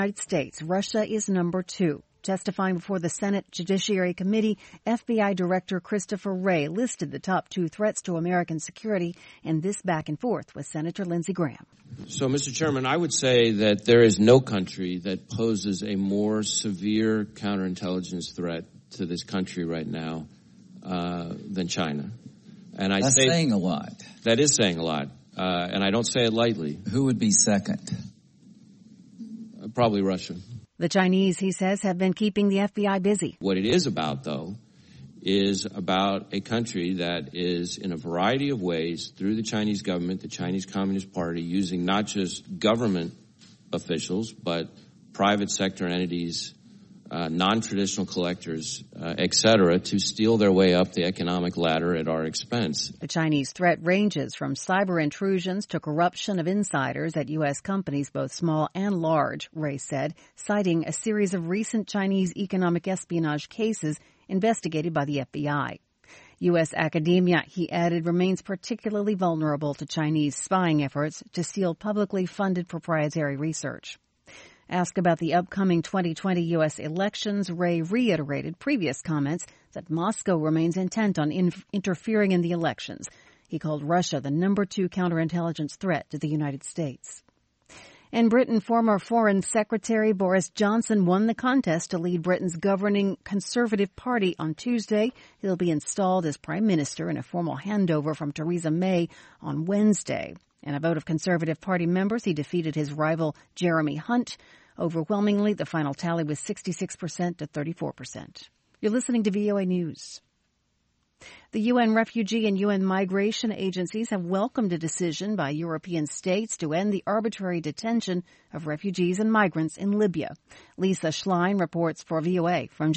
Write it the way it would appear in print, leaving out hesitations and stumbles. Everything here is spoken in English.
United States, Russia is number 2. Testifying before the Senate Judiciary Committee, FBI Director Christopher Wray listed the top 2 threats to American security in this back and forth with Senator Lindsey Graham. So, Mr. Chairman, I would say that there is no country that poses a more severe counterintelligence threat to this country right now than China. And That's saying a lot. That is saying a lot, and I don't say it lightly. Who would be second? Probably Russia. The Chinese, he says, have been keeping the FBI busy. What it is about, though, is about a country that is, in a variety of ways, through the Chinese government, the Chinese Communist Party, using not just government officials, but private sector entities, non-traditional collectors, et cetera, to steal their way up the economic ladder at our expense. The Chinese threat ranges from cyber intrusions to corruption of insiders at U.S. companies, both small and large, Wray said, citing a series of recent Chinese economic espionage cases investigated by the FBI. U.S. academia, he added, remains particularly vulnerable to Chinese spying efforts to steal publicly funded proprietary research. Asked about the upcoming 2020 U.S. elections, Wray reiterated previous comments that Moscow remains intent on interfering in the elections. He called Russia the number 2 counterintelligence threat to the United States. In Britain, former Foreign Secretary Boris Johnson won the contest to lead Britain's governing Conservative Party on Tuesday. He'll be installed as Prime Minister in a formal handover from Theresa May on Wednesday. In a vote of Conservative Party members, he defeated his rival Jeremy Hunt. Overwhelmingly, the final tally was 66% to 34%. You're listening to VOA News. The UN refugee and UN migration agencies have welcomed a decision by European states to end the arbitrary detention of refugees and migrants in Libya. Lisa Schlein reports for VOA from